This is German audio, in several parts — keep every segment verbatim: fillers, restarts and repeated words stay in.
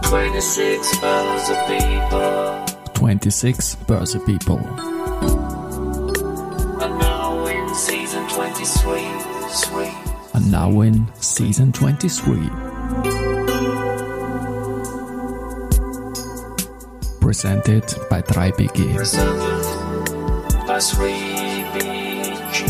twenty-six Börse People. twenty-six Börse People. And now in season twenty-three. Three. And now in season twenty-three. Presented by three B G. Presented by three B G.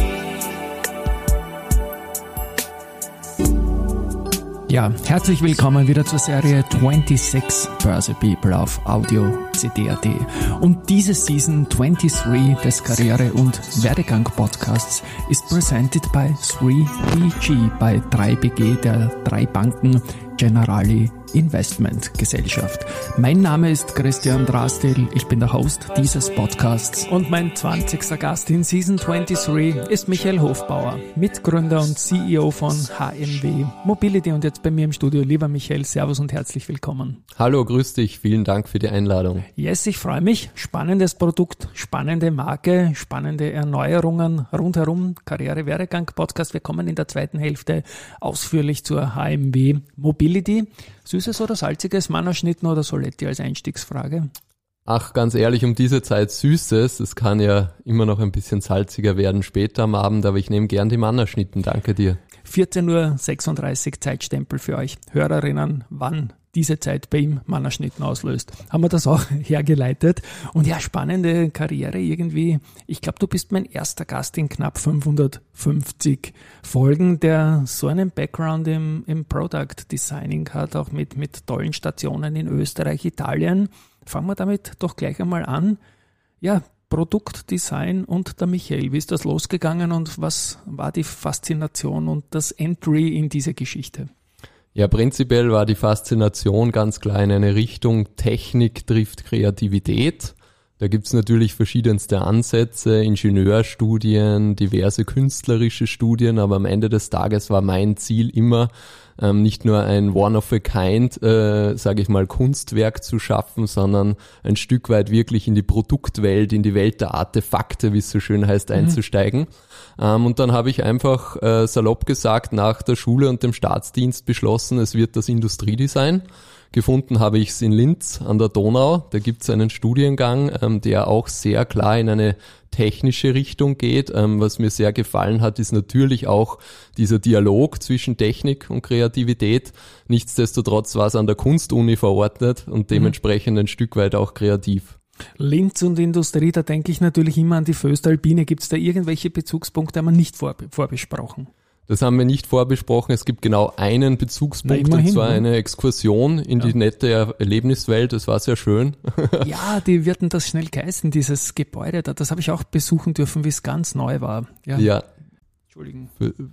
Ja, herzlich willkommen wieder zur Serie twenty-six Börse People auf Audio C D punkt A T. Und diese Season twenty-three des Karriere- und Werdegang-Podcasts ist presented by three B G, bei three B G, der drei Banken Generali Investment Gesellschaft. Mein Name ist Christian Drastil, ich bin der Host dieses Podcasts und mein zwanzigster Gast in Season twenty-three ist Michael Hofbauer, Mitgründer und C E O von H M W Mobility und jetzt bei mir im Studio. Lieber Michael, servus und herzlich willkommen. Hallo, grüß dich, vielen Dank für die Einladung. Yes, ich freue mich. Spannendes Produkt, spannende Marke, spannende Erneuerungen rundherum. Karriere-Werdegang-Podcast. Wir kommen in der zweiten Hälfte ausführlich zur H M W Mobility. Süßes oder salziges, Mannerschnitten oder Soletti als Einstiegsfrage? Ach, ganz ehrlich, um diese Zeit Süßes. Es kann ja immer noch ein bisschen salziger werden später am Abend, aber ich nehme gern die Mannerschnitten. Danke dir. vierzehn Uhr sechsunddreißig Zeitstempel für euch Hörerinnen, wann diese Zeit bei ihm Mannerschnitten auslöst. Haben wir das auch hergeleitet. Und ja, spannende Karriere irgendwie. Ich glaube, du bist mein erster Gast in knapp fünfhundertfünfzig Folgen, der so einen Background im, im Product Designing hat, auch mit, mit tollen Stationen in Österreich, Italien. Fangen wir damit doch gleich einmal an. Ja, Produktdesign und der Michael. Wie ist das losgegangen und was war die Faszination und das Entry in diese Geschichte? Ja, prinzipiell war die Faszination ganz klar in eine Richtung, Technik trifft Kreativität. Da gibt's natürlich verschiedenste Ansätze, Ingenieurstudien, diverse künstlerische Studien, aber am Ende des Tages war mein Ziel immer, ähm, nicht nur ein One-of-a-Kind, äh, sage ich mal, Kunstwerk zu schaffen, sondern ein Stück weit wirklich in die Produktwelt, in die Welt der Artefakte, wie es so schön heißt, mhm. einzusteigen. Ähm, und dann habe ich einfach äh, salopp gesagt, nach der Schule und dem Staatsdienst beschlossen, es wird das Industriedesign. Gefunden habe ich es in Linz an der Donau. Da gibt es einen Studiengang, ähm, der auch sehr klar in eine technische Richtung geht. Ähm, was mir sehr gefallen hat, ist natürlich auch dieser Dialog zwischen Technik und Kreativität. Nichtsdestotrotz war es an der Kunstuni verordnet und dementsprechend ein Stück weit auch kreativ. Linz und Industrie, da denke ich natürlich immer an die Föstalpine. Gibt es da irgendwelche Bezugspunkte, haben wir nicht vorbe- vorbesprochen? Das haben wir nicht vorbesprochen. Es gibt genau einen Bezugspunkt, Na, immerhin, und zwar ne? eine Exkursion in ja. die nette Erlebniswelt. Das war sehr schön. Ja, die wird denn das schnell geheißen, dieses Gebäude da. Das habe ich auch besuchen dürfen, wie es ganz neu war. Ja. ja. Entschuldigen.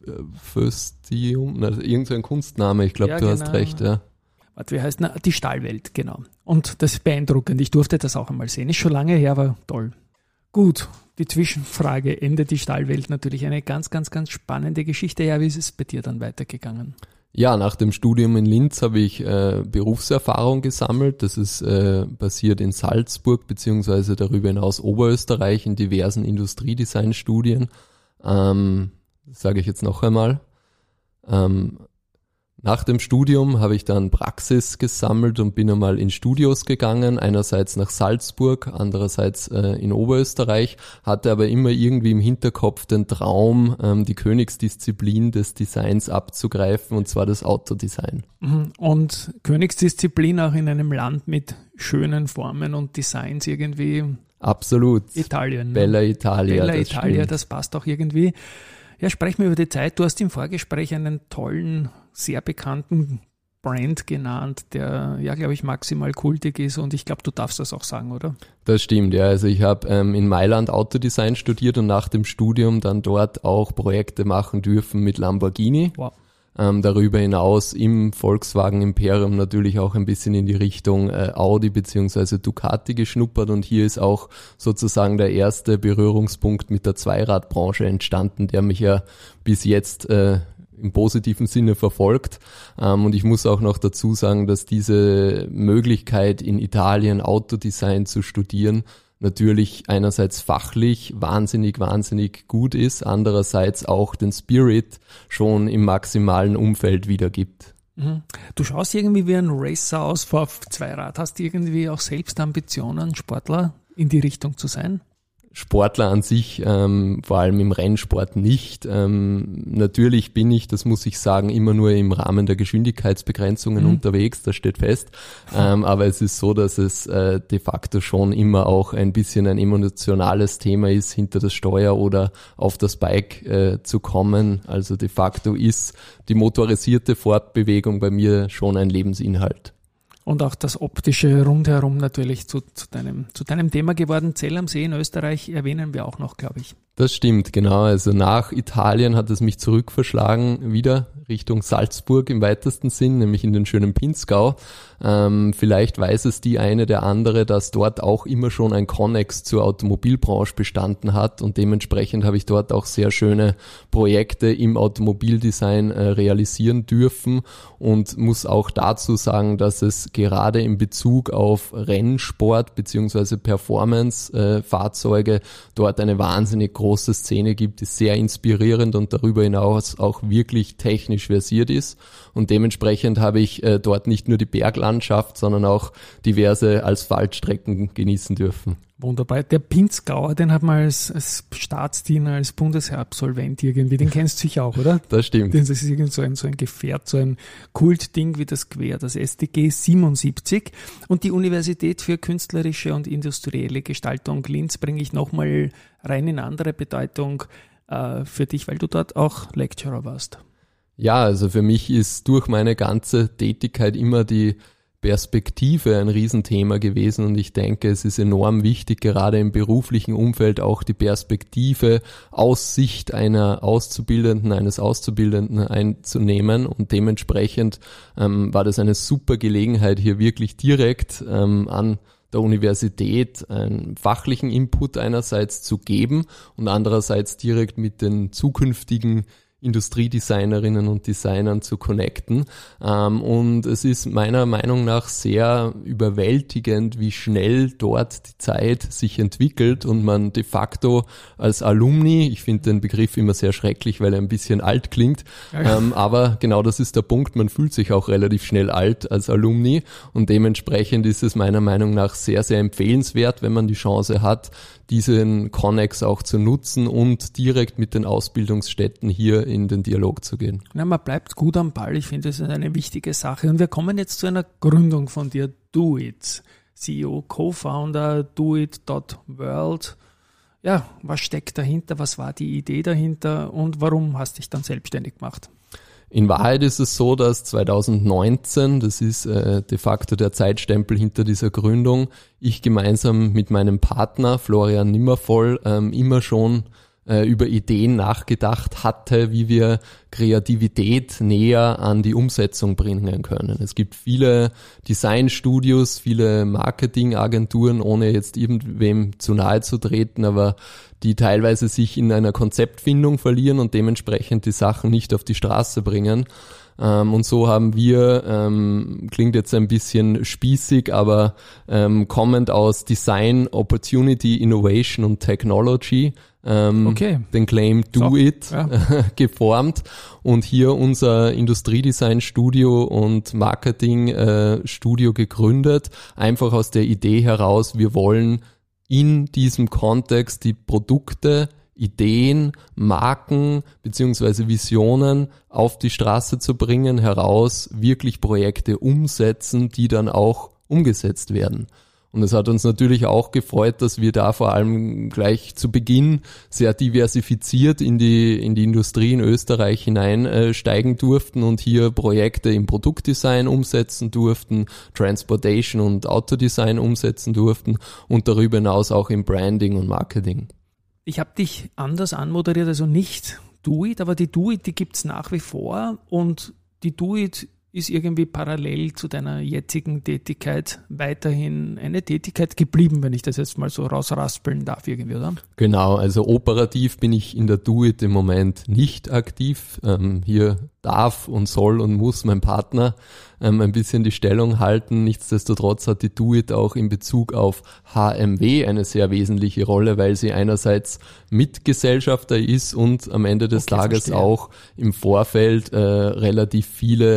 Föstium, also irgendein Kunstname. Ich glaube, ja, du genau. hast recht. Ja. Warte, wie heißt das? Die Stahlwelt, genau. Und das ist beeindruckend. Ich durfte das auch einmal sehen. Ist schon lange her, aber toll. Gut, die Zwischenfrage, Ende die Stahlwelt, natürlich eine ganz, ganz, ganz spannende Geschichte. Ja, wie ist es bei dir dann weitergegangen? Ja, nach dem Studium in Linz habe ich äh, Berufserfahrung gesammelt. Das ist äh, passiert in Salzburg beziehungsweise darüber hinaus Oberösterreich in diversen Industriedesignstudien. Ähm, das sage ich jetzt noch einmal. Ähm, Nach dem Studium habe ich dann Praxis gesammelt und bin einmal in Studios gegangen, einerseits nach Salzburg, andererseits äh, in Oberösterreich, hatte aber immer irgendwie im Hinterkopf den Traum, ähm, die Königsdisziplin des Designs abzugreifen, und zwar das Autodesign. Und Königsdisziplin auch in einem Land mit schönen Formen und Designs irgendwie. Absolut. Italien. Ne? Bella Italia. Bella das Italia, stimmt. das passt auch irgendwie. Ja, sprechen wir über die Zeit. Du hast im Vorgespräch einen tollen, sehr bekannten Brand genannt, der, ja, glaube ich, maximal kultig ist, und ich glaube, du darfst das auch sagen, oder? Das stimmt, ja. Also ich habe ähm, in Mailand Autodesign studiert und nach dem Studium dann dort auch Projekte machen dürfen mit Lamborghini. Wow. Ähm, darüber hinaus im Volkswagen-Imperium natürlich auch ein bisschen in die Richtung äh, Audi bzw. Ducati geschnuppert, und hier ist auch sozusagen der erste Berührungspunkt mit der Zweiradbranche entstanden, der mich ja bis jetzt äh, im positiven Sinne verfolgt. Ähm, und ich muss auch noch dazu sagen, dass diese Möglichkeit in Italien Autodesign zu studieren natürlich einerseits fachlich wahnsinnig, wahnsinnig gut ist, andererseits auch den Spirit schon im maximalen Umfeld wiedergibt. Du schaust irgendwie wie ein Racer aus vor Zweirad. Hast du irgendwie auch selbst Ambitionen, Sportler in die Richtung zu sein? Sportler an sich, ähm, vor allem im Rennsport nicht. Ähm, natürlich bin ich, das muss ich sagen, immer nur im Rahmen der Geschwindigkeitsbegrenzungen mhm. unterwegs, das steht fest. Ähm, aber es ist so, dass es äh, de facto schon immer auch ein bisschen ein emotionales Thema ist, hinter das Steuer oder auf das Bike äh, zu kommen. Also de facto ist die motorisierte Fortbewegung bei mir schon ein Lebensinhalt. Und auch das optische rundherum natürlich zu, zu deinem, zu deinem Thema geworden. Zell am See in Österreich erwähnen wir auch noch, glaube ich. Das stimmt, genau. Also nach Italien hat es mich zurückverschlagen, wieder Richtung Salzburg im weitesten Sinn, nämlich in den schönen Pinzgau. Ähm, vielleicht weiß es die eine der andere, dass dort auch immer schon ein Connex zur Automobilbranche bestanden hat und dementsprechend habe ich dort auch sehr schöne Projekte im Automobildesign äh, realisieren dürfen und muss auch dazu sagen, dass es gerade in Bezug auf Rennsport bzw. Performance-Fahrzeuge äh, dort eine wahnsinnig große Szene gibt, die sehr inspirierend und darüber hinaus auch wirklich technisch versiert ist und dementsprechend habe ich äh, dort nicht nur die Berglandschaft, sondern auch diverse Asphaltstrecken genießen dürfen. Wunderbar. Der Pinzgauer, den hat man als, als Staatsdiener, als Bundesheerabsolvent irgendwie, den kennst du sicher auch, oder? Das stimmt. Das ist irgend so ein, so ein Gefährt, so ein Kultding wie das Quer, das S D G siebenundsiebzig. Und die Universität für künstlerische und industrielle Gestaltung Linz bringe ich nochmal rein in andere Bedeutung äh, für dich, weil du dort auch Lecturer warst. Ja, also für mich ist durch meine ganze Tätigkeit immer die Perspektive ein Riesenthema gewesen und ich denke, es ist enorm wichtig, gerade im beruflichen Umfeld auch die Perspektive aus Sicht einer Auszubildenden, eines Auszubildenden einzunehmen und dementsprechend ähm, war das eine super Gelegenheit, hier wirklich direkt ähm, an der Universität einen fachlichen Input einerseits zu geben und andererseits direkt mit den zukünftigen Industriedesignerinnen und Designern zu connecten. Ähm, und es ist meiner Meinung nach sehr überwältigend, wie schnell dort die Zeit sich entwickelt und man de facto als Alumni, ich finde den Begriff immer sehr schrecklich, weil er ein bisschen alt klingt, ja. ähm, aber genau das ist der Punkt, man fühlt sich auch relativ schnell alt als Alumni und dementsprechend ist es meiner Meinung nach sehr, sehr empfehlenswert, wenn man die Chance hat, diesen Connex auch zu nutzen und direkt mit den Ausbildungsstätten hier in den Dialog zu gehen. Ja, man bleibt gut am Ball. Ich finde, das ist eine wichtige Sache. Und wir kommen jetzt zu einer Gründung von dir, DoIT. C E O, Co-Founder, doit dot world. Ja, was steckt dahinter? Was war die Idee dahinter? Und warum hast du dich dann selbstständig gemacht? In Wahrheit ist es so, dass zwanzig neunzehn, das ist äh, de facto der Zeitstempel hinter dieser Gründung, ich gemeinsam mit meinem Partner Florian Nimmervoll ähm, immer schon äh, über Ideen nachgedacht hatte, wie wir Kreativität näher an die Umsetzung bringen können. Es gibt viele Designstudios, viele Marketingagenturen, ohne jetzt irgendwem zu nahe zu treten, aber die teilweise sich in einer Konzeptfindung verlieren und dementsprechend die Sachen nicht auf die Straße bringen. Ähm, und so haben wir, ähm, klingt jetzt ein bisschen spießig, aber ähm, kommend aus Design, Opportunity, Innovation und Technology, ähm, okay. den Claim Do so, It ja. geformt und hier unser Industriedesign-Studio und Marketing-Studio gegründet, einfach aus der Idee heraus, wir wollen in diesem Kontext die Produkte, Ideen, Marken beziehungsweise Visionen auf die Straße zu bringen, heraus wirklich Projekte umsetzen, die dann auch umgesetzt werden. Und es hat uns natürlich auch gefreut, dass wir da vor allem gleich zu Beginn sehr diversifiziert in die in die Industrie in Österreich hineinsteigen äh, durften und hier Projekte im Produktdesign umsetzen durften, Transportation und Autodesign umsetzen durften und darüber hinaus auch im Branding und Marketing. Ich habe dich anders anmoderiert, also nicht DoIT, aber die DoIT, die gibt's nach wie vor und die DoIT ist irgendwie parallel zu deiner jetzigen Tätigkeit weiterhin eine Tätigkeit geblieben, wenn ich das jetzt mal so rausraspeln darf irgendwie, oder? Genau, also operativ bin ich in der DoIT im Moment nicht aktiv. Ähm, hier darf und soll und muss mein Partner ähm, ein bisschen die Stellung halten. Nichtsdestotrotz hat die DoIT auch in Bezug auf H M W eine sehr wesentliche Rolle, weil sie einerseits Mitgesellschafter ist und am Ende des okay, Tages verstehe. auch im Vorfeld äh, relativ viele Ideen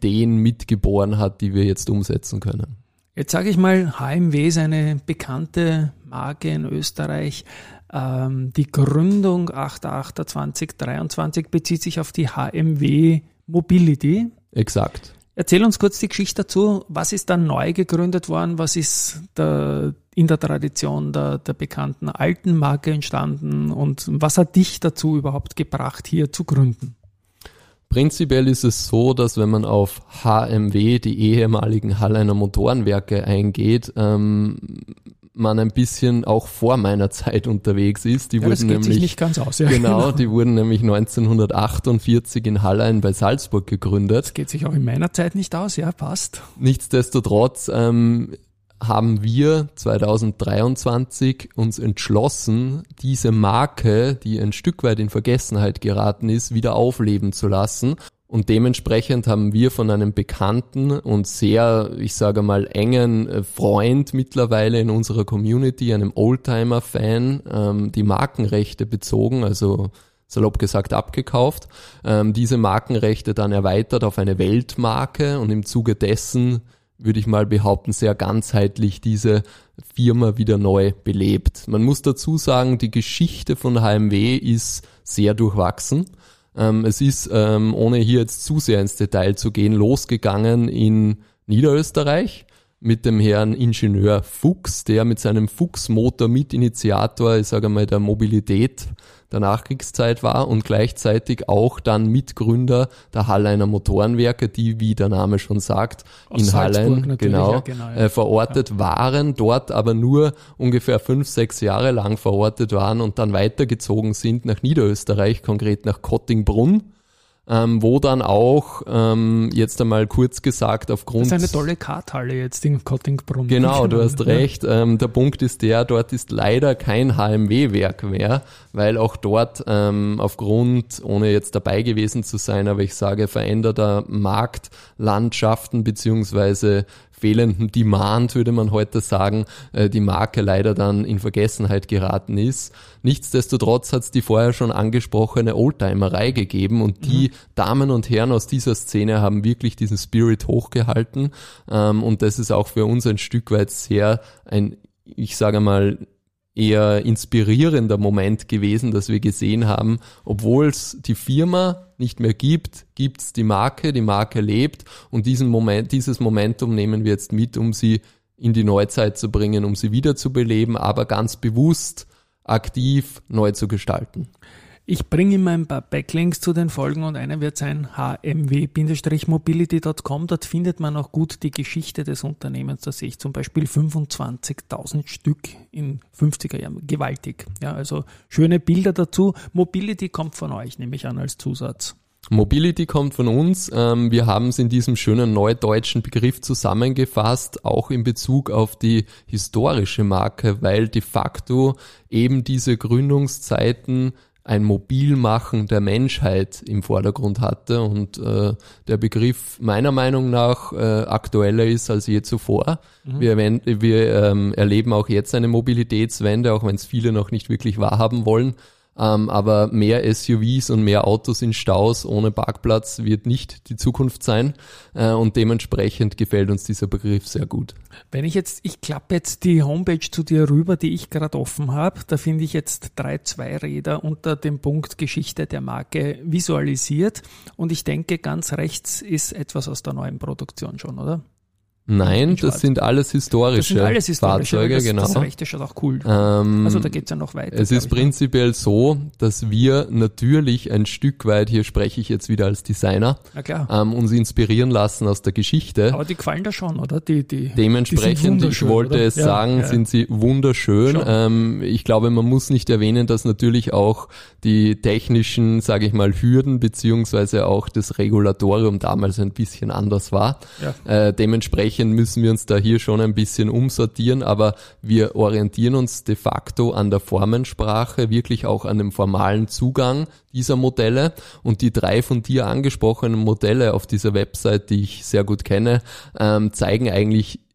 Ideen mitgeboren hat, die wir jetzt umsetzen können. Jetzt sage ich mal, H M W ist eine bekannte Marke in Österreich. Ähm, die Gründung achter achter zweitausenddreiundzwanzig bezieht sich auf die H M W Mobility. Exakt. Erzähl uns kurz die Geschichte dazu. Was ist dann neu gegründet worden? Was ist der, in der Tradition der, der bekannten alten Marke entstanden? Und was hat dich dazu überhaupt gebracht, hier zu gründen? Prinzipiell ist es so, dass wenn man auf H M W, die ehemaligen Halleiner Motorenwerke, eingeht, ähm, man ein bisschen auch vor meiner Zeit unterwegs ist. Die ja, wurden das geht nämlich sich nicht ganz aus. Ja, genau, genau, die wurden nämlich neunzehnhundertachtundvierzig in Hallein bei Salzburg gegründet. Das geht sich auch in meiner Zeit nicht aus, ja, passt. Nichtsdestotrotz ähm, haben wir zweitausenddreiundzwanzig uns entschlossen, diese Marke, die ein Stück weit in Vergessenheit geraten ist, wieder aufleben zu lassen. Und dementsprechend haben wir von einem bekannten und sehr, ich sage mal, engen Freund mittlerweile in unserer Community, einem Oldtimer-Fan, ähm, die Markenrechte bezogen, also salopp gesagt abgekauft, ähm, diese Markenrechte dann erweitert auf eine Weltmarke und im Zuge dessen, würde ich mal behaupten, sehr ganzheitlich diese Firma wieder neu belebt. Man muss dazu sagen, die Geschichte von H M W ist sehr durchwachsen. Ähm, es ist, ähm, ohne hier jetzt zu sehr ins Detail zu gehen, losgegangen in Niederösterreich mit dem Herrn Ingenieur Fuchs, der mit seinem Fuchs-Motor Mitinitiator, ich sage mal, der Mobilität der Nachkriegszeit war und gleichzeitig auch dann Mitgründer der Halleiner Motorenwerke, die, wie der Name schon sagt, Aus in Salzburg Hallein genau, ja, genau ja. äh, verortet ja. waren, dort aber nur ungefähr fünf, sechs Jahre lang verortet waren und dann weitergezogen sind nach Niederösterreich, konkret nach Kottingbrunn. Ähm, wo dann auch, ähm, jetzt einmal kurz gesagt, aufgrund... Das ist eine tolle Karthalle jetzt in Kottingbrunn. Genau, du hast recht. Ähm, der Punkt ist der, dort ist leider kein H M W-Werk mehr, weil auch dort ähm, aufgrund, ohne jetzt dabei gewesen zu sein, aber ich sage veränderter Marktlandschaften beziehungsweise fehlenden Demand, würde man heute sagen, äh, die Marke leider dann in Vergessenheit geraten ist. Nichtsdestotrotz hat es die vorher schon angesprochene Oldtimerei gegeben und die mhm. Damen und Herren aus dieser Szene haben wirklich diesen Spirit hochgehalten ähm, und das ist auch für uns ein Stück weit sehr ein, ich sage mal, eher inspirierender Moment gewesen, dass wir gesehen haben, obwohl es die Firma nicht mehr gibt, gibt es die Marke, die Marke lebt und diesen Moment, dieses Momentum nehmen wir jetzt mit, um sie in die Neuzeit zu bringen, um sie wieder zu beleben, aber ganz bewusst aktiv neu zu gestalten. Ich bringe immer ein paar Backlinks zu den Folgen und einer wird sein h m w mobility punkt com. Dort findet man auch gut die Geschichte des Unternehmens. Da sehe ich zum Beispiel fünfundzwanzigtausend Stück in fünfziger Jahren. Gewaltig. Ja, also schöne Bilder dazu. Mobility kommt von euch, nehme ich an, als Zusatz. Mobility kommt von uns. Wir haben es in diesem schönen neudeutschen Begriff zusammengefasst, auch in Bezug auf die historische Marke, weil de facto eben diese Gründungszeiten ein Mobilmachen der Menschheit im Vordergrund hatte und äh, der Begriff meiner Meinung nach äh, aktueller ist als je zuvor. Mhm. Wir, wir ähm, erleben auch jetzt eine Mobilitätswende, auch wenn es viele noch nicht wirklich wahrhaben wollen. Ähm, aber mehr S U Vs und mehr Autos in Staus ohne Parkplatz wird nicht die Zukunft sein äh, und dementsprechend gefällt uns dieser Begriff sehr gut. Wenn ich jetzt, ich klappe jetzt die Homepage zu dir rüber, die ich gerade offen habe, da finde ich jetzt drei Zweiräder unter dem Punkt Geschichte der Marke visualisiert und ich denke, ganz rechts ist etwas aus der neuen Produktion schon, oder? Nein, das sind alles historische, das sind alles historische Fahrzeuge, das, genau. Das rechte schaut auch cool. Ähm, also da geht's ja noch weiter. Es ist prinzipiell noch. so, dass wir natürlich ein Stück weit, hier spreche ich jetzt wieder als Designer, Na klar. Ähm, uns inspirieren lassen aus der Geschichte. Aber die gefallen da schon, oder? Die, die, Dementsprechend, die ich wollte oder? es ja, sagen, ja. sind sie wunderschön. Ähm, ich glaube, man muss nicht erwähnen, dass natürlich auch die technischen, sage ich mal, Hürden beziehungsweise auch das Regulatorium damals ein bisschen anders war. Ja. Äh, dementsprechend müssen wir uns da hier schon ein bisschen umsortieren, aber wir orientieren uns de facto an der Formensprache, wirklich auch an dem formalen Zugang dieser Modelle und die drei von dir angesprochenen Modelle auf dieser Website, die ich sehr gut kenne, ähm, zeigen eigentlich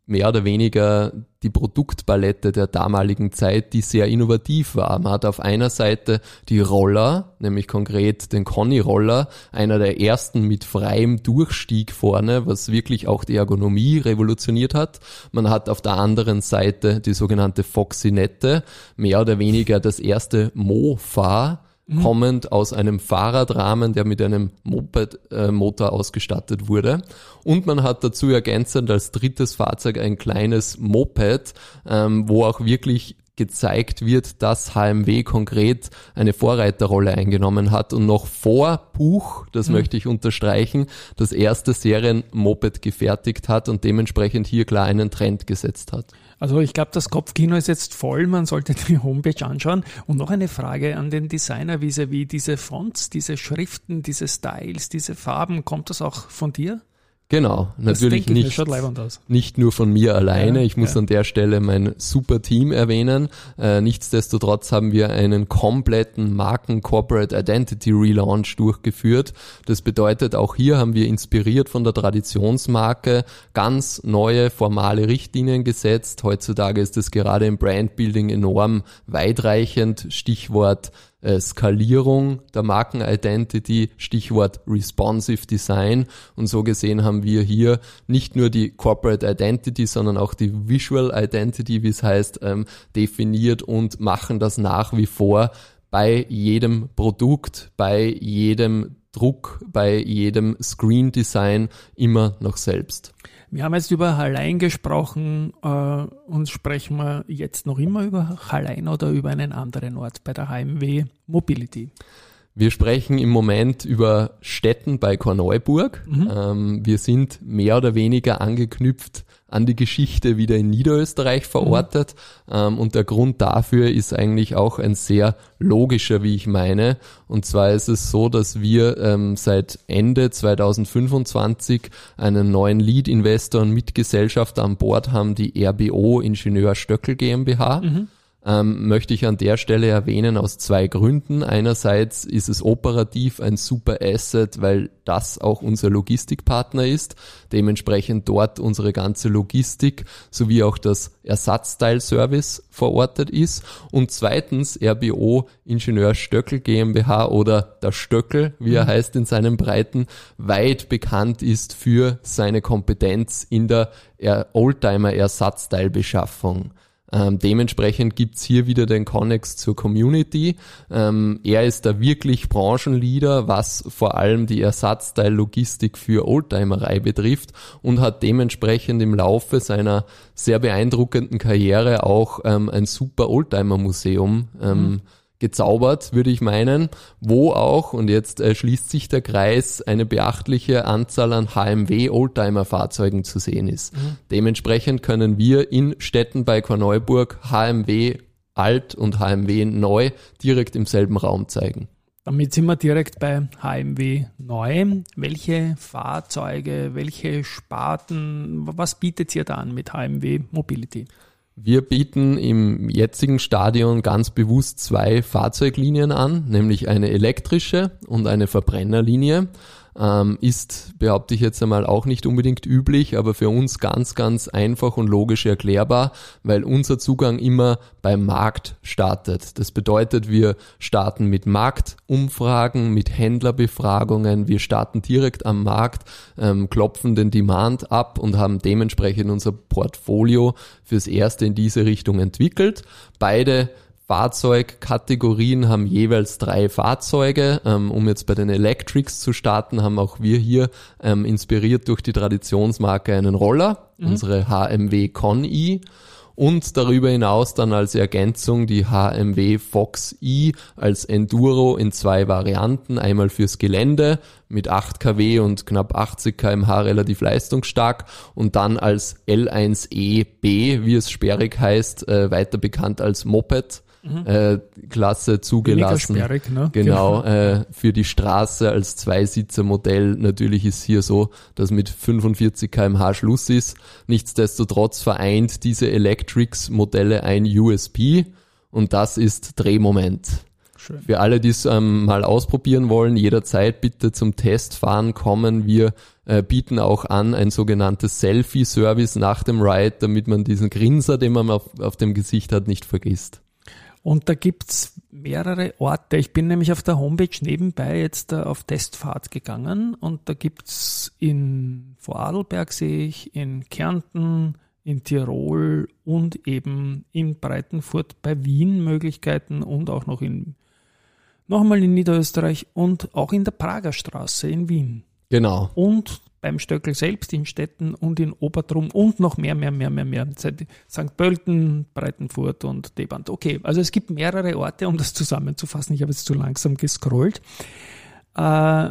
mehr oder weniger die Produktpalette der damaligen Zeit, die sehr innovativ war. Man hat auf einer Seite die Roller, nämlich konkret den Conny-Roller, einer der ersten mit freiem Durchstieg vorne, was wirklich auch die Ergonomie revolutioniert hat. Man hat auf der anderen Seite die sogenannte Foxinette, mehr oder weniger das erste Mofa, Mhm. kommend aus einem Fahrradrahmen, der mit einem Moped-Motor äh, ausgestattet wurde. Und man hat dazu ergänzend als drittes Fahrzeug ein kleines Moped, ähm, wo auch wirklich gezeigt wird, dass H M W konkret eine Vorreiterrolle eingenommen hat und noch vor Puch, das mhm. möchte ich unterstreichen, das erste Serienmoped gefertigt hat und dementsprechend hier klar einen Trend gesetzt hat. Also ich glaube, das Kopfkino ist jetzt voll, man sollte die Homepage anschauen. Und noch eine Frage an den Designer, wie diese Fonts, diese Schriften, diese Styles, diese Farben, kommt das auch von dir? Genau, natürlich das nicht, schaut leibend aus. Nicht nur von mir alleine. Ja, ich muss ja. an der Stelle mein super Team erwähnen. Äh, nichtsdestotrotz haben wir einen kompletten Marken-Corporate Identity Relaunch durchgeführt. Das bedeutet, auch hier haben wir inspiriert von der Traditionsmarke ganz neue formale Richtlinien gesetzt. Heutzutage ist es gerade im Brandbuilding enorm weitreichend. Stichwort Äh, Skalierung der Marken-Identity, Stichwort Responsive Design, und so gesehen haben wir hier nicht nur die Corporate Identity, sondern auch die Visual Identity, wie es heißt, ähm, definiert und machen das nach wie vor bei jedem Produkt, bei jedem Druck, bei jedem Screen Design immer noch selbst. Wir haben jetzt über Hallein gesprochen äh, und sprechen wir jetzt noch immer über Hallein oder über einen anderen Ort bei der H M W Mobility? Wir sprechen im Moment über Stetten bei Korneuburg. Mhm. Ähm, wir sind mehr oder weniger angeknüpft an die Geschichte wieder in Niederösterreich verortet. Mhm. Ähm, und der Grund dafür ist eigentlich auch ein sehr logischer, wie ich meine. Und zwar ist es so, dass wir ähm, seit Ende zwanzig fünfundzwanzig einen neuen Lead-Investor und Mitgesellschafter an Bord haben, die R B O Ingenieur Stöckel GmbH. Mhm. Ähm, möchte ich an der Stelle erwähnen aus zwei Gründen. Einerseits ist es operativ ein super Asset, weil das auch unser Logistikpartner ist, dementsprechend dort unsere ganze Logistik sowie auch das Ersatzteilservice verortet ist. Und zweitens R B O Ingenieur Stöckel GmbH oder der Stöckel, wie er mhm. heißt in seinen Breiten, weit bekannt ist für seine Kompetenz in der Oldtimer-Ersatzteilbeschaffung. Ähm, dementsprechend gibt's hier wieder den Connex zur Community. Ähm, er ist da wirklich Branchenleader, was vor allem die Ersatzteillogistik für Oldtimerei betrifft und hat dementsprechend im Laufe seiner sehr beeindruckenden Karriere auch ähm, ein super Oldtimer-Museum ähm, mhm. gezaubert, würde ich meinen, wo auch, und jetzt äh, schließt sich der Kreis, eine beachtliche Anzahl an H M W Oldtimer-Fahrzeugen zu sehen ist. Mhm. Dementsprechend können wir in Stetten bei Korneuburg H M W alt und H M W neu direkt im selben Raum zeigen. Damit sind wir direkt bei H M W neu. Welche Fahrzeuge, welche Sparten, was bietet ihr da an mit H M W Mobility? Wir bieten im jetzigen Stadion ganz bewusst zwei Fahrzeuglinien an, nämlich eine elektrische und eine Verbrennerlinie. Ähm, ist, behaupte ich jetzt einmal, auch nicht unbedingt üblich, aber für uns ganz, ganz einfach und logisch erklärbar, weil unser Zugang immer beim Markt startet. Das bedeutet, wir starten mit Marktumfragen, mit Händlerbefragungen, wir starten direkt am Markt, ähm, klopfen den Demand ab und haben dementsprechend unser Portfolio fürs Erste in diese Richtung entwickelt. Beide Fahrzeugkategorien haben jeweils drei Fahrzeuge. Ähm, um jetzt bei den Electrics zu starten, haben auch wir hier ähm, inspiriert durch die Traditionsmarke einen Roller, mhm. unsere H M W Con-i. Und darüber hinaus dann als Ergänzung die H M W Fox i als Enduro in zwei Varianten. Einmal fürs Gelände mit acht Kilowatt und knapp achtzig Kilometer pro Stunde relativ leistungsstark und dann als L eins E B, wie es sperrig heißt, äh, weiter bekannt als Moped. Mhm. Äh, Klasse zugelassen. Weniger sperrig, ne? Genau, äh, für die Straße als Zweisitzer-Modell. Natürlich ist hier so, dass mit fünfundvierzig Kilometer pro Stunde Schluss ist. Nichtsdestotrotz vereint diese Electrics-Modelle ein U S P und das ist Drehmoment. Schön. Für alle, die es ähm, mal ausprobieren wollen, jederzeit bitte zum Testfahren kommen. Wir äh, bieten auch an ein sogenanntes Selfie-Service nach dem Ride, damit man diesen Grinser, den man auf, auf dem Gesicht hat, nicht vergisst. Und da gibt's mehrere Orte. Ich bin nämlich auf der Homepage nebenbei jetzt uh, auf Testfahrt gegangen und da gibt's in Vorarlberg, sehe ich, in Kärnten, in Tirol und eben in Breitenfurt bei Wien Möglichkeiten und auch noch in nochmal in Niederösterreich und auch in der Prager Straße in Wien. Genau. Und beim Stöckl selbst in Stetten und in Obertrum und noch mehr, mehr, mehr, mehr, mehr. Sankt Pölten, Breitenfurt und Deband. Okay, also es gibt mehrere Orte, um das zusammenzufassen. Ich habe jetzt zu langsam gescrollt. Äh,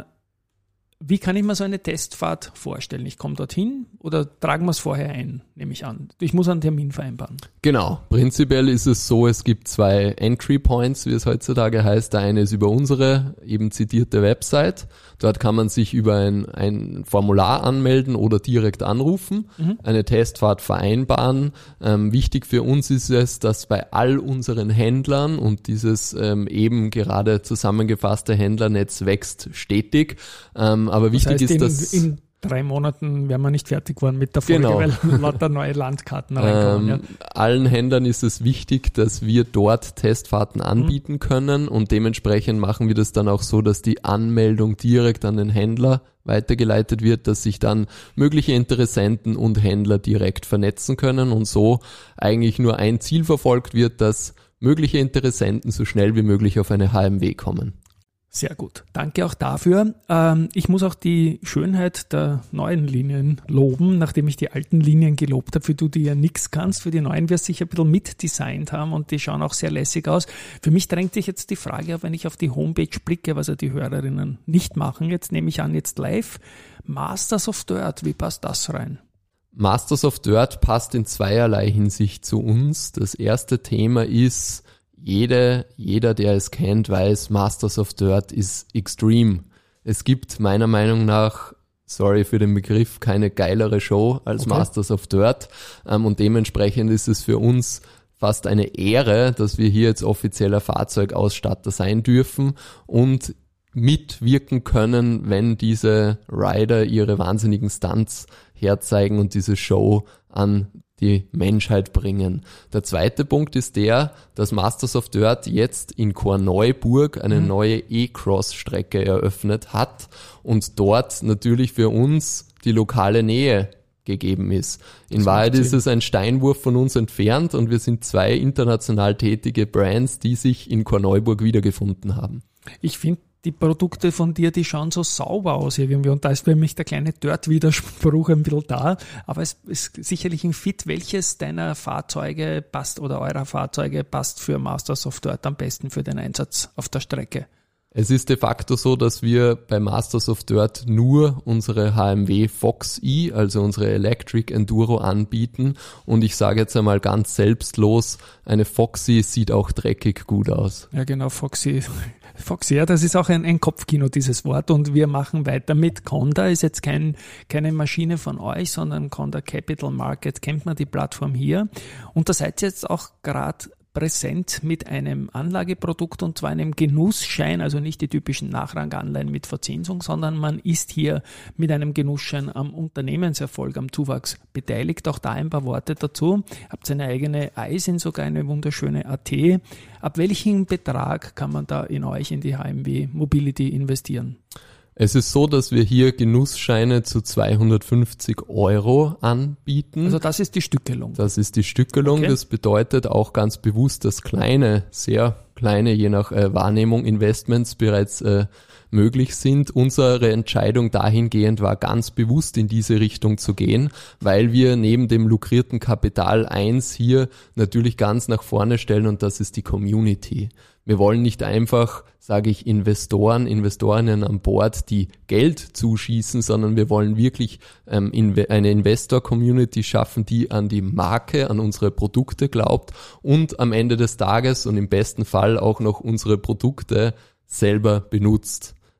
Wie kann ich mir so eine Testfahrt vorstellen? Ich komme dorthin oder tragen wir es vorher ein, nehme ich an. Ich muss einen Termin vereinbaren. Genau. Prinzipiell ist es so, es gibt zwei Entry Points, wie es heutzutage heißt. Der eine ist über unsere eben zitierte Website. Dort kann man sich über ein, ein Formular anmelden oder direkt anrufen, mhm. eine Testfahrt vereinbaren. Ähm, wichtig für uns ist es, dass bei all unseren Händlern und dieses ähm, eben gerade zusammengefasste Händlernetz wächst stetig. Ähm, aber wichtig das heißt, ist, in, dass... In drei Monaten wären wir nicht fertig geworden mit der Folge, genau. weil lauter neue Landkarten reinkommen. Ähm, ja. Allen Händlern ist es wichtig, dass wir dort Testfahrten anbieten mhm. können und dementsprechend machen wir das dann auch so, dass die Anmeldung direkt an den Händler weitergeleitet wird, dass sich dann mögliche Interessenten und Händler direkt vernetzen können und so eigentlich nur ein Ziel verfolgt wird, dass mögliche Interessenten so schnell wie möglich auf eine H M W kommen. Sehr gut. Danke auch dafür. Ähm, ich muss auch die Schönheit der neuen Linien loben, nachdem ich die alten Linien gelobt habe, für die du ja nichts kannst. Für die neuen wirst du sicher ein bisschen mitdesignt haben und die schauen auch sehr lässig aus. Für mich drängt sich jetzt die Frage auf, wenn ich auf die Homepage blicke, was ja die Hörerinnen nicht machen. Jetzt nehme ich an, jetzt live. Masters of Dirt, wie passt das rein? Masters of Dirt passt in zweierlei Hinsicht zu uns. Das erste Thema ist, Jede, jeder, der es kennt, weiß, Masters of Dirt ist extreme. Es gibt meiner Meinung nach, sorry für den Begriff, keine geilere Show als okay. Masters of Dirt. Ähm, und dementsprechend ist es für uns fast eine Ehre, dass wir hier jetzt offizieller Fahrzeugausstatter sein dürfen und mitwirken können, wenn diese Rider ihre wahnsinnigen Stunts herzeigen und diese Show an die Menschheit bringen. Der zweite Punkt ist der, dass Masters of Dirt jetzt in Korneuburg eine mhm. neue E-Cross-Strecke eröffnet hat und dort natürlich für uns die lokale Nähe gegeben ist. In Wahrheit ist es ein Steinwurf von uns entfernt und wir sind zwei international tätige Brands, die sich in Korneuburg wiedergefunden haben. Ich finde, die Produkte von dir, die schauen so sauber aus irgendwie und da ist für mich der kleine Dirt-Widerspruch ein bisschen da, aber es ist sicherlich ein Fit. Welches deiner Fahrzeuge passt oder eurer Fahrzeuge passt für Masters of Dirt am besten für den Einsatz auf der Strecke? Es ist de facto so, dass wir bei Masters of Dirt nur unsere H M W Fox E, also unsere Electric Enduro anbieten und ich sage jetzt einmal ganz selbstlos, eine Foxy sieht auch dreckig gut aus. Ja genau, Foxy. Foxy, ja, das ist auch ein, ein Kopfkino, dieses Wort und wir machen weiter mit Conda, ist jetzt kein, keine Maschine von euch, sondern Conda Capital Market, kennt man die Plattform hier und da seid ihr jetzt auch gerade präsent mit einem Anlageprodukt und zwar einem Genussschein, also nicht die typischen Nachranganleihen mit Verzinsung, sondern man ist hier mit einem Genussschein am Unternehmenserfolg, am Zuwachs beteiligt. Auch da ein paar Worte dazu. Habt eine eigene Eisen, sogar eine wunderschöne A T. Ab welchem Betrag kann man da in euch, in die H M W Mobility investieren? Es ist so, dass wir hier Genussscheine zu zweihundertfünfzig Euro anbieten. Also das ist die Stückelung. Das ist die Stückelung. Okay. Das bedeutet auch ganz bewusst, dass kleine, sehr kleine, je nach äh, Wahrnehmung, Investments bereits äh, möglich sind. Unsere Entscheidung dahingehend war ganz bewusst in diese Richtung zu gehen, weil wir neben dem lukrierten Kapital eins hier natürlich ganz nach vorne stellen und das ist die Community. Wir wollen nicht einfach, sage ich, Investoren, Investorinnen an Bord, die Geld zuschießen, sondern wir wollen wirklich ähm, inve- eine Investor-Community schaffen, die an die Marke, an unsere Produkte glaubt und am Ende des Tages und im besten Fall auch noch unsere Produkte selber benutzt.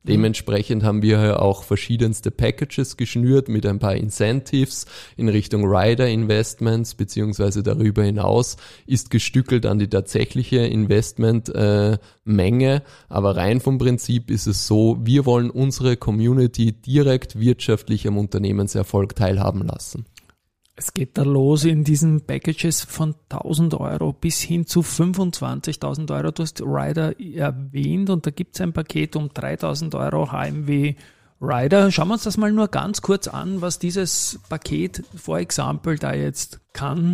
Dementsprechend haben wir ja auch verschiedenste Packages geschnürt mit ein paar Incentives in Richtung Rider Investments, beziehungsweise darüber hinaus ist gestückelt an die tatsächliche Investmentmenge. Äh, Aber rein vom Prinzip ist es so, wir wollen unsere Community direkt wirtschaftlich am Unternehmenserfolg teilhaben lassen. Es geht da los in diesen Packages von tausend Euro bis hin zu fünfundzwanzigtausend Euro. Du hast Rider erwähnt und da gibt es ein Paket um dreitausend Euro H M W Rider. Schauen wir uns das mal nur ganz kurz an, was dieses Paket, for example, da jetzt kann,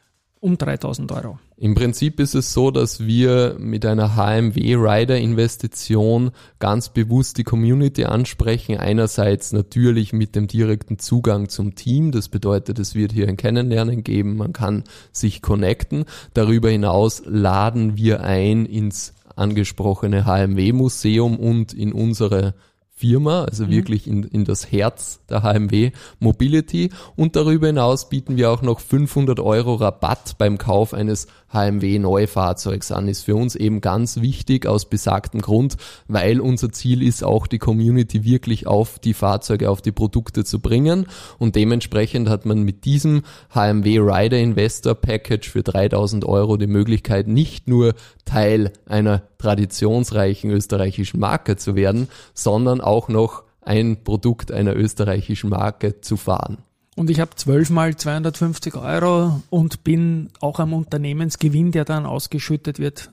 um dreitausend Euro. Im Prinzip ist es so, dass wir mit einer H M W Rider Investition ganz bewusst die Community ansprechen. Einerseits natürlich mit dem direkten Zugang zum Team. Das bedeutet, es wird hier ein Kennenlernen geben. Man kann sich connecten. Darüber hinaus laden wir ein ins angesprochene H M W Museum und in unsere Firma, also mhm. wirklich in, in das Herz der H M W Mobility, und darüber hinaus bieten wir auch noch fünfhundert Euro Rabatt beim Kauf eines H M W Neufahrzeugs an. Ist für uns eben ganz wichtig aus besagtem Grund, weil unser Ziel ist auch, die Community wirklich auf die Fahrzeuge, auf die Produkte zu bringen, und dementsprechend hat man mit diesem H M W Rider Investor Package für dreitausend Euro die Möglichkeit, nicht nur Teil einer traditionsreichen österreichischen Marke zu werden, sondern auch noch ein Produkt einer österreichischen Marke zu fahren. Und ich habe zwölf mal zweihundertfünfzig Euro und bin auch am Unternehmensgewinn, der dann ausgeschüttet wird.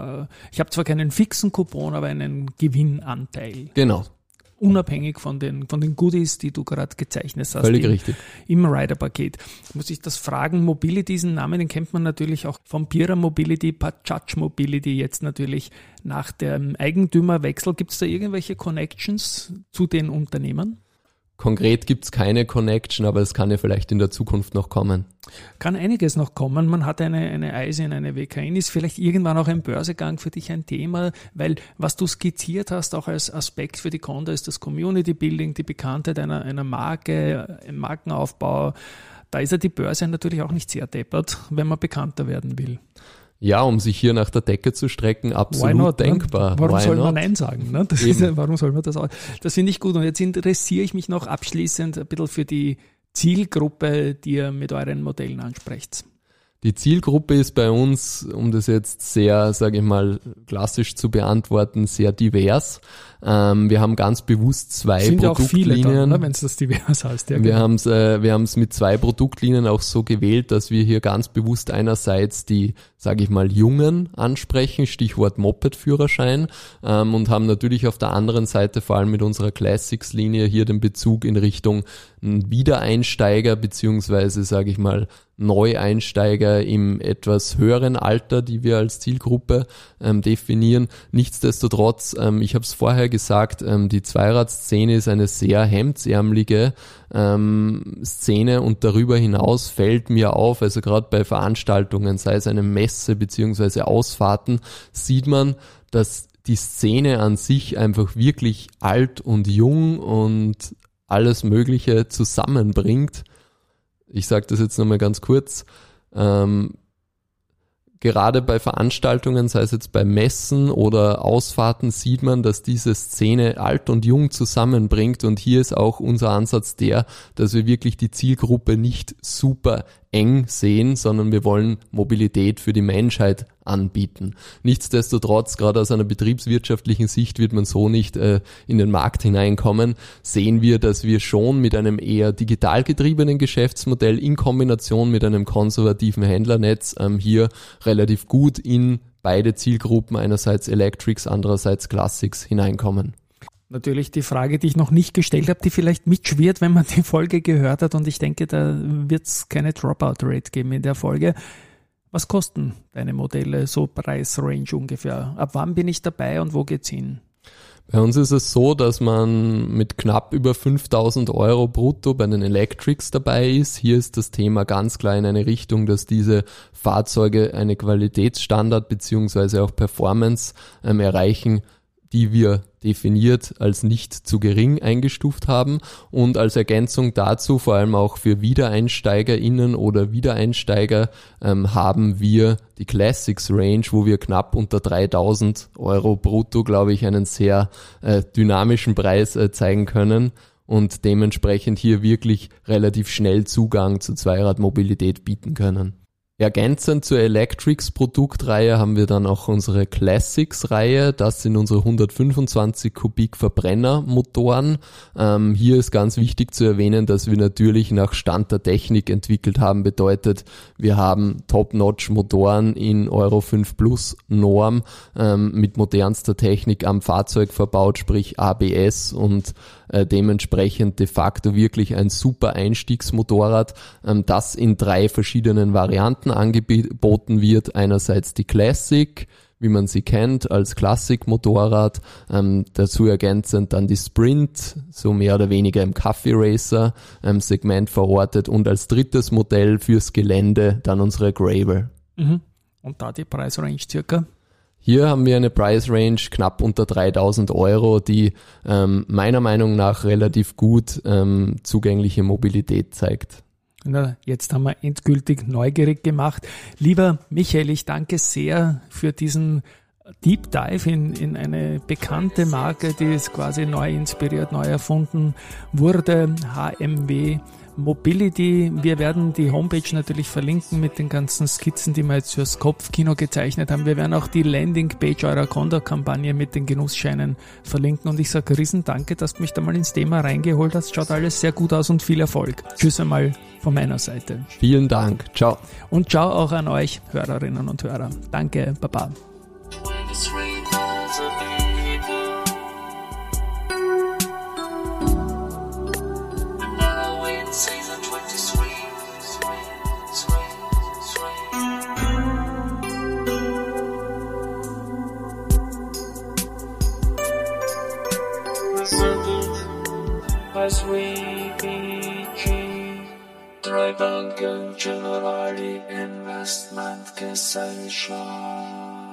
Ich habe zwar keinen fixen Coupon, aber einen Gewinnanteil. Genau. Unabhängig von den, von den Goodies, die du gerade gezeichnet hast. Völlig im, richtig. Im Rider-Paket. Muss ich das fragen, Mobility, diesen Namen, den kennt man natürlich auch vom Pira Mobility, Bajaj Mobility, jetzt natürlich nach dem Eigentümerwechsel. Gibt es da irgendwelche Connections zu den Unternehmen? Konkret gibt es keine Connection, aber es kann ja vielleicht in der Zukunft noch kommen. Kann einiges noch kommen. Man hat eine, eine Eisen, eine W K N. Ist vielleicht irgendwann auch ein Börsegang für dich ein Thema? Weil was du skizziert hast, auch als Aspekt für die Conda, ist das Community Building, die Bekanntheit einer, einer Marke, ein Markenaufbau. Da ist ja die Börse natürlich auch nicht sehr deppert, wenn man bekannter werden will. Ja, um sich hier nach der Decke zu strecken, absolut not, denkbar. Ne? Warum Why soll not? man Nein sagen? Ne? Das ist, warum soll man das auch? Das finde ich gut. Und jetzt interessiere ich mich noch abschließend ein bisschen für die Zielgruppe, die ihr mit euren Modellen ansprecht. Die Zielgruppe ist bei uns, um das jetzt sehr, sage ich mal, klassisch zu beantworten, sehr divers. Ähm, wir haben ganz bewusst zwei Sind Produktlinien. Ja auch viele dann, wenn es das divers heißt. Ja, wir genau. haben es äh, wir haben es mit zwei Produktlinien auch so gewählt, dass wir hier ganz bewusst einerseits die, sage ich mal, Jungen ansprechen, Stichwort Moped-Führerschein, ähm, und haben natürlich auf der anderen Seite vor allem mit unserer Classics-Linie hier den Bezug in Richtung Wiedereinsteiger beziehungsweise, sage ich mal, Neueinsteiger im etwas höheren Alter, die wir als Zielgruppe ähm, definieren. Nichtsdestotrotz, ähm, ich habe es vorher gesagt, ähm, die Zweiradszene ist eine sehr hemdsärmelige ähm, Szene, und darüber hinaus fällt mir auf, also gerade bei Veranstaltungen, sei es eine Messe beziehungsweise Ausfahrten, sieht man, dass die Szene an sich einfach wirklich alt und jung und alles Mögliche zusammenbringt. Ich sage das jetzt nochmal ganz kurz. Ähm, gerade bei Veranstaltungen, sei es jetzt bei Messen oder Ausfahrten, sieht man, dass diese Szene alt und jung zusammenbringt, und hier ist auch unser Ansatz der, dass wir wirklich die Zielgruppe nicht super eng sehen, sondern wir wollen Mobilität für die Menschheit anbieten. Nichtsdestotrotz, gerade aus einer betriebswirtschaftlichen Sicht wird man so nicht äh, in den Markt hineinkommen, sehen wir, dass wir schon mit einem eher digital getriebenen Geschäftsmodell in Kombination mit einem konservativen Händlernetz ähm, hier relativ gut in beide Zielgruppen, einerseits Electrics, andererseits Classics, hineinkommen. Natürlich die Frage, die ich noch nicht gestellt habe, die vielleicht mitschwirrt, wenn man die Folge gehört hat, und ich denke, da wird es keine Dropout-Rate geben in der Folge. Was kosten deine Modelle, so Preisrange ungefähr? Ab wann bin ich dabei und wo geht's hin? Bei uns ist es so, dass man mit knapp über fünftausend Euro brutto bei den Electrics dabei ist. Hier ist das Thema ganz klar in eine Richtung, dass diese Fahrzeuge eine Qualitätsstandard beziehungsweise auch Performance ähm, erreichen, die wir definiert als nicht zu gering eingestuft haben und als Ergänzung dazu, vor allem auch für WiedereinsteigerInnen oder Wiedereinsteiger, ähm, haben wir die Classics Range, wo wir knapp unter dreitausend Euro brutto, glaube ich, einen sehr äh, dynamischen Preis äh, zeigen können und dementsprechend hier wirklich relativ schnell Zugang zu Zweiradmobilität bieten können. Ergänzend zur Electrics Produktreihe haben wir dann auch unsere Classics Reihe. Das sind unsere hundertfünfundzwanzig Kubik Verbrennermotoren. Ähm, hier ist ganz wichtig zu erwähnen, dass wir natürlich nach Stand der Technik entwickelt haben. Bedeutet, wir haben Top-Notch Motoren in Euro fünf Plus Norm ähm, mit modernster Technik am Fahrzeug verbaut, sprich A B S und äh, dementsprechend de facto wirklich ein super Einstiegsmotorrad, ähm, das in drei verschiedenen Varianten angeboten wird. Einerseits die Classic, wie man sie kennt, als Classic-Motorrad, ähm, dazu ergänzend dann die Sprint, so mehr oder weniger im Coffee Racer ähm, Segment verortet und als drittes Modell fürs Gelände dann unsere Gravel. Mhm. Und da die Preisrange circa? Hier haben wir eine Price Range knapp unter dreitausend Euro, die ähm, meiner Meinung nach relativ gut ähm, zugängliche Mobilität zeigt. Na, jetzt haben wir endgültig neugierig gemacht. Lieber Michael, ich danke sehr für diesen Deep Dive in, in eine bekannte Marke, die es quasi neu inspiriert, neu erfunden wurde, H M W Mobility. Wir werden die Homepage natürlich verlinken mit den ganzen Skizzen, die wir jetzt fürs Kopfkino gezeichnet haben. Wir werden auch die Landingpage eurer Condor-Kampagne mit den Genussscheinen verlinken. Und ich sage riesen Danke, dass du mich da mal ins Thema reingeholt hast. Schaut alles sehr gut aus und viel Erfolg. Tschüss einmal von meiner Seite. Vielen Dank. Ciao. Und ciao auch an euch, Hörerinnen und Hörer. Danke, Baba. As we B G drei Banken Generali Investment Gesellschaft.